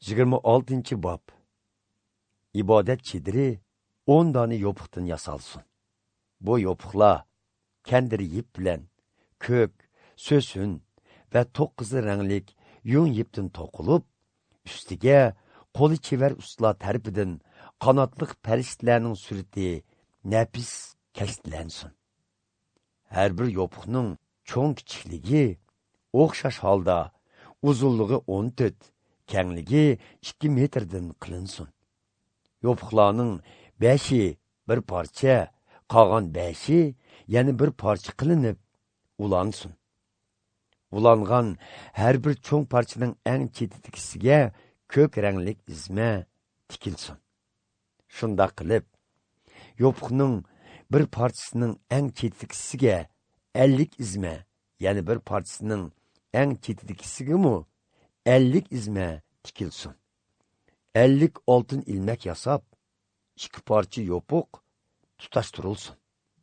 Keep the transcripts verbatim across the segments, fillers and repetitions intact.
yigirma oltinchi bob. İbadet çediri on dani yopuqdan yasalsın. Bu yopuqlar kendiri yip bilen, kök, sösün ve toqqızı rənglik yun yiptin toqulup, üstiga qoli çever ustalar tərpidin qanatlıq pəriştlərinin sürüti nəpis kəştilənsin. Hər bir yopuqның çoğun kiçikligi oxşaş halda uzunluğu on dört, kəngligi ikki metrdən qılınsın. Yopuqlarning beşi bir parça, qolgan beşi yani bir parça qilinib ulansın. Ulangan her bir çoğun parçanın en chetidagisiga kök ranglik izma tikilsin. Shunda qilib, yopuqning bir parçasının en chetidagisiga ellik izma, yani bir parçasının en chetidagisiga mu ellik izma tikilsin. ellik oltin ilmek yasap, iki parça yopuq tutaştırılsın.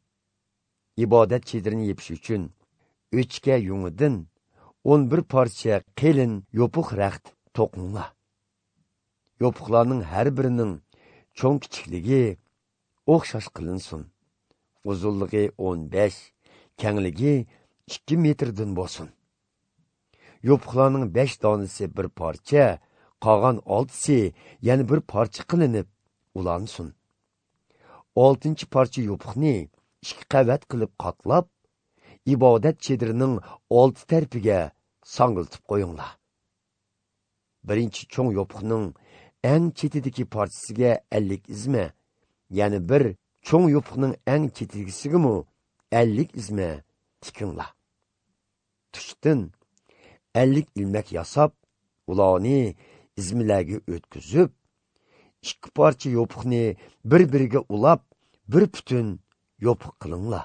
İbadet çedirini yepiş üçün üçge yungidin on bir parça qelin yopuq rəxt toqunla. Yopuqlarning her birinin çoğun kiçikligi oxşaş qılınsın. Uzunluğu on beş, kəngligi ikki metrdən bolsun. Yopuqlarning beş tanesi bir parça, qolgan oltisi yani bir parça qilinib ulansın. Oltinchi parça yopuqni ikki qavat qilib qatlab, ibodat çedirining olti tarpiga sangiltib qo'yinglar. Birinchi cho'ng yopuqning eng chetidagi parchasiga ellik izma, yani bir cho'ng yopuqning eng chetidagisiga mu ellik izma tikinglar. Tushdan ellik ilmek yasab, ularni izmilarga o'tkazib, ikki parcha yopuqni bir-biriga ulab, bir bütün yopuq qilinglar.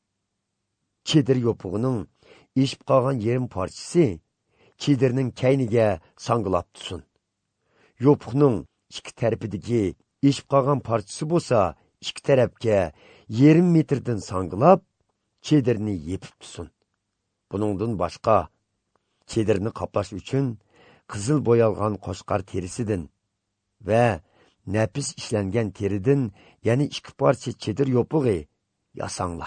Çedir yopuğunun işip qolgan yerim parçası çedirning kayniga sangılap tutsun. Yopuqning ikki tarafidagi işip qolgan parçası bo'lsa, ikki tarafga yarim metrdan sangılap, çedirni yepib tutsun. Buningdan boshqa çedirni qaplash uchun qizil bo'yalgan qo'shqar terisidan ve nefis işlengen teridin, yani iki parça çedir yopug'i yasanglar.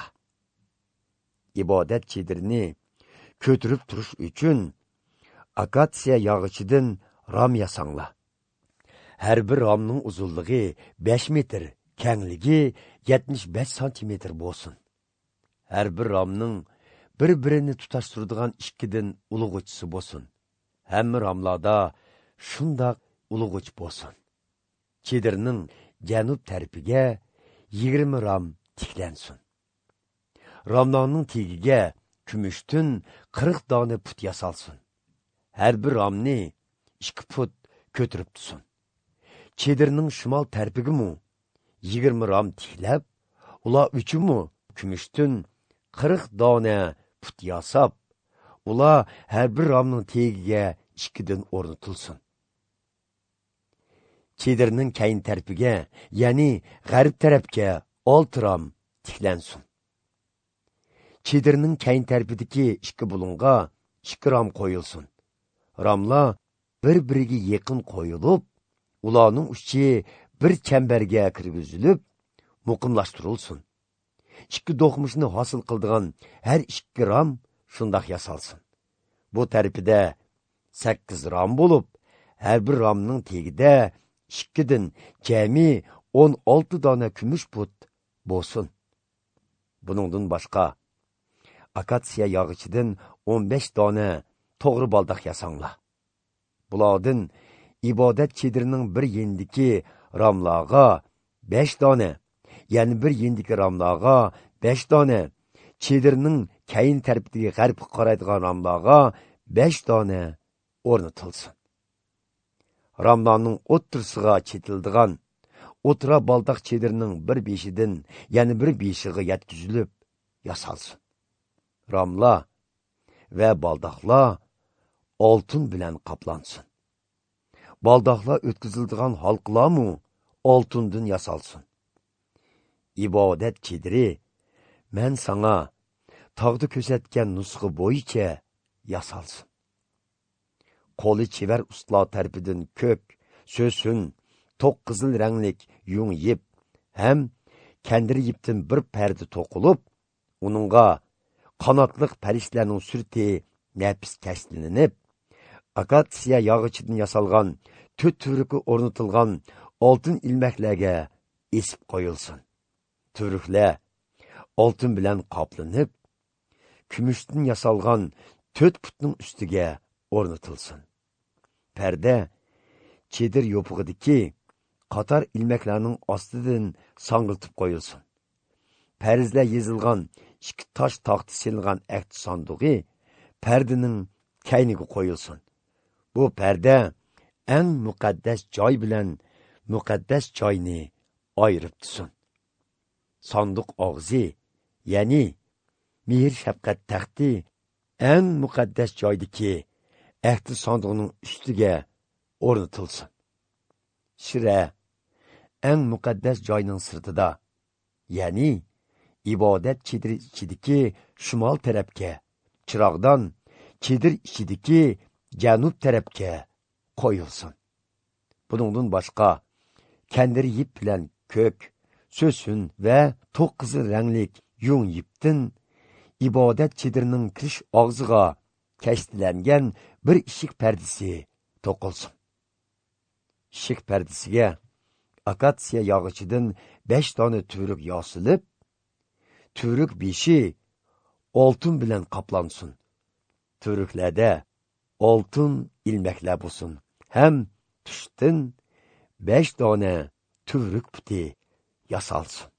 İbadet çedirini kötürüp turuş üçün akatsiya yağıçıdın ram yasanglar. Her bir ramның uzunluğu beş metr, kəngligi yetmiş beş santimetr bolsun. Her bir ramның bir-birini tutaştırdıgan ikkidin ulug'uchisi bolsun. Hamma ramlarda shundaq ulug'uch bolsun. Çedirning janub tarpiga yigirma ram tiklansin. Ramlarning tegiga kumushdan qirq dona put yasalsin. Her bir ramni ikki put ko'tirib tutsin. Çedirning shimol tarpiga mu yigirma ram tiklab, ular uchun mu kumushdan qirq dona put yasab, ular her bir ramning tegiga ikkidan o'rnatilsin. Çedirning kayin tarpiga, yani g'arb tarafga olti ram tiklansin. Çedirning kayin tarpidagi ikki bulunga ikki ram qo'yilsin. Ramlar bir-biriga yaqin qo'yilib, ularning uchi bir chambarga kirgizilib, muqimlashtirilsin. Ikki do'qmishni hosil qildigan har ikki ram shundoq yasalsin. Bu tarpida sakkiz ram bo'lib, har bir ramning tegida ikkidan jami o'n olti dona kumush put bo'lsin. Buningdan boshqa akatsiya yog'ichidan o'n besh dona to'g'ri baldoq yasanglar. Bulardan ibodat çedirining bir yendiki ramlarga besh dona, yani bir yendiki ramlarga besh dona, çedirining kayin tarpidagi g'arbga qaraydigan ramlarga besh dona o'rnatilsin. Ramlarning o'ttirsiga chetildigan o'tira baldoq çedirining bir beshidan, yani bir beshiga yetkizilib yasalsin. Ramlar ve baldoqlar oltin bilan qaplansın. Baldoqlar o'tkazildigan halqlar mu oltindan yasalsın. İbadet çediri men sana tağda ko'rsatgan nusxa bo'yicha yasalsın. Qo'li chevar ustalar tarafidan ko'k, Сөсün, toq qızıl rənglik yung yip, həm kəndiri yiptin bir pərdi toqulub, onunğa qanatlıq pərişlərinin sürti nəpis kəşlinib, akatsiya yağıçıdan yasalğan, töt türükü ornatılğan altın ilməklərə esib qoyulsun. Türüklər altın bilən qaplanıb, kümüşdən yasalğan töt putun üstüge ornatılsın. Pərdə çedir yopuğudaki qatar ilməklərinin astıdan sangıltıp qoyulsun. Pərizlər yazılğan iki taş taxtı silgan əkti sandığı pərdinin kəyniga qoyulsun. Bu pərdə ən müqəddəs joy bilən müqəddəs joyni ayırıb tutsun. Sandık ağzı, yani mehir şəfqət təxti ən müqəddəs joydaki əkti sandığının üstüge ornatılsın. Şirə ən müqəddəs joyning sırtıda, yani ibadet çedir içidiki şimal tərəfkə, çıraqdan çedir içidiki cənub tərəfkə qoyulsun. Bunundan başqa, kəndiri yip bilən kök, sösün və toq qızıl rənglik yung yiptin, ibadet çedirinin kiriş ağzıға kəştilənген bir işik pərdisi toqulsun. İşik pərdisiga akatsiya yağıçıdan beş tane türük yasılıb, türük beşi altın bilen kaplansın. Türüklerde altın ilmekler bulsun. Hem tüştün beş tane türük puti yasalsın.